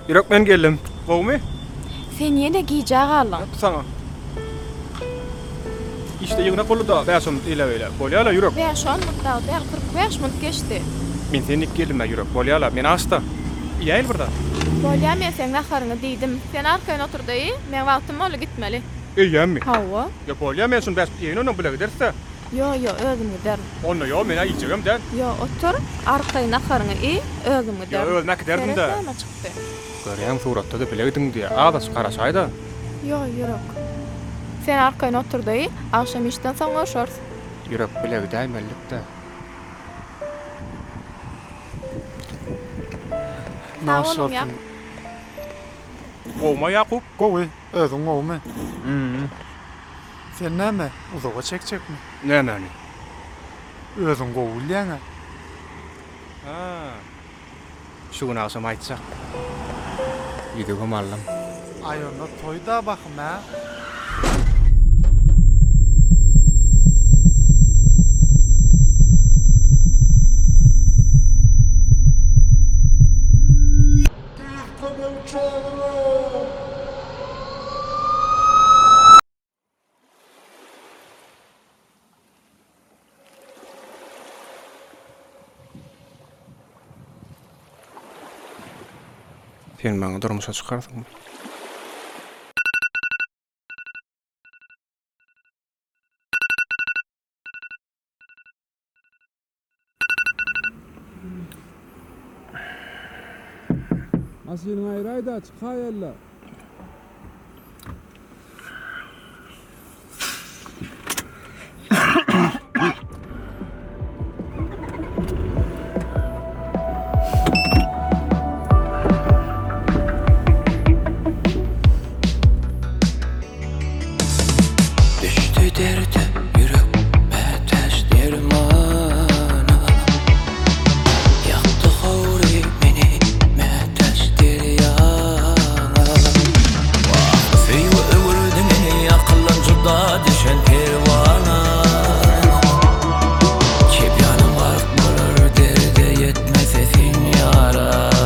Ýürek men geldim. Gowmy? Sen ýene giýjä galyň. Sana. İşte ýygyna golda 5 minut ile böyle. Bolýala ýürek. 5-10 minutda, 45 minut geçdi. Men seni geldim ýürek. Bolýala, men hasta. Ýaýyl burada. Bolýa men seň aharyňy diýdim. Sen arkaýa oturdy, men wagtym boly gitmeli. Eýämmi? Hawa? Ya bolýa men şunu bäs ýene onu bilen giderse. Yo, özüm gider. Onu yo men aýjagam da. Yo, otur, arkaýa aharyňy özüm Ya gider. özüme giderdim da. Telefon çykdy. Görýän suratda da bilegdiň diýe. Ağdas garaşaýda. Yo, ýürek. Sen arkaýa oturdy, akşam işden soň görüşürüz. Ýürek bilegdi mellikde. Nasıl ya? Gowma Yakup. Gowy, özüň gowmy? Sen näme? Uzaga çekjekmi? Näme? Özüň gowulýaňa. Ha. Şunu alsam aýtsak. Ýüdügüm allam. Aýona toýda bakym ha. Sen maňa durmuşa çykardyň. Asylyň aýraýda çykaýarlar. Düştü derde yürek ateş dermana. Yaktı havri beni ateş deryana. Feyve öwürdü meni akıllancıda düşen pervana. Kepyanım varık bolur derde yetmez esin yara.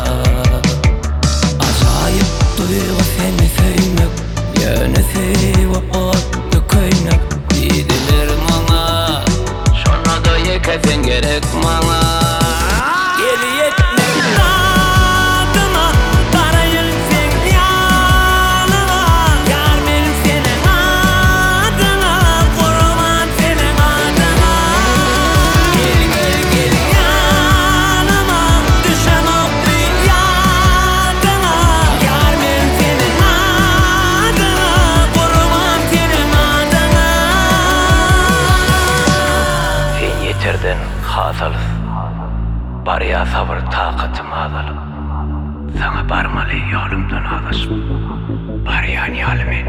Acayip duygu seni sevmek, yöne sevip otlu köynek. Didiler mana, şona da yekesen gerek mana. Geli yetmek adıma, karayıl sen yanıma. Yar benim senin adına, kurban senin adına. Geli geli geli yanıma, düşen ok dünyadına. Yar benim senin adına, kurban senin adına. Sen yetirdin hasalı. Barya sabır takatım azalı. Sana barmalı yolumdan ağlaşım. Baryan yalimin.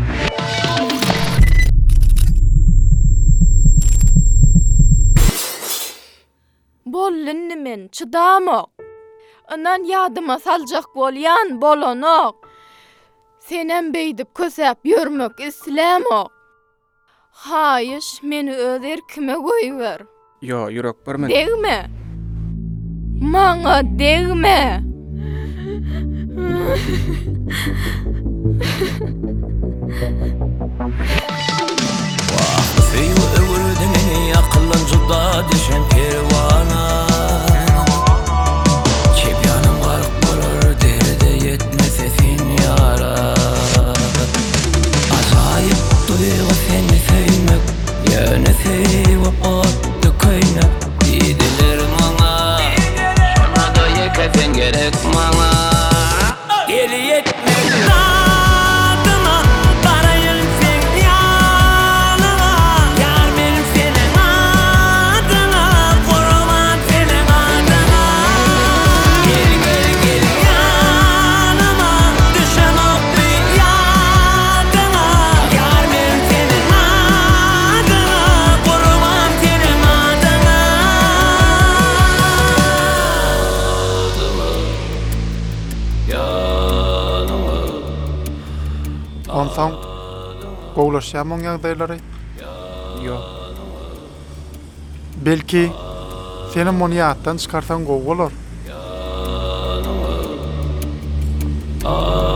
Bollunny men çydamak. Ondan ýadyma saljak bolýan bolanok. Senem beýdip kösäp ýörmek islämek. Haýyş meni öz erkime goýber. Yo, ýürek bir men. Degme. Maňa degme. Feyve öwürdü meni akıllancıda düşen pervana. Kepyanım varık bolur derde yetmez esin yara. Acayip duygu seni sevmek, yöne sevip otlu köynek. Didiler mana, şona da yekesen gerek mana. Geli yetmek adıma, karayıl sen yanıma. Yar benim senin adına, kurban senin adına. Geli geli geli yanıma, düşen ok dünyadına. Yar benim senin adına, kurban senin adına. Onsoň gowlaşýan ýagdaýlary Yo. belki seni monu ýatdan çykarsan gow bolar. Ah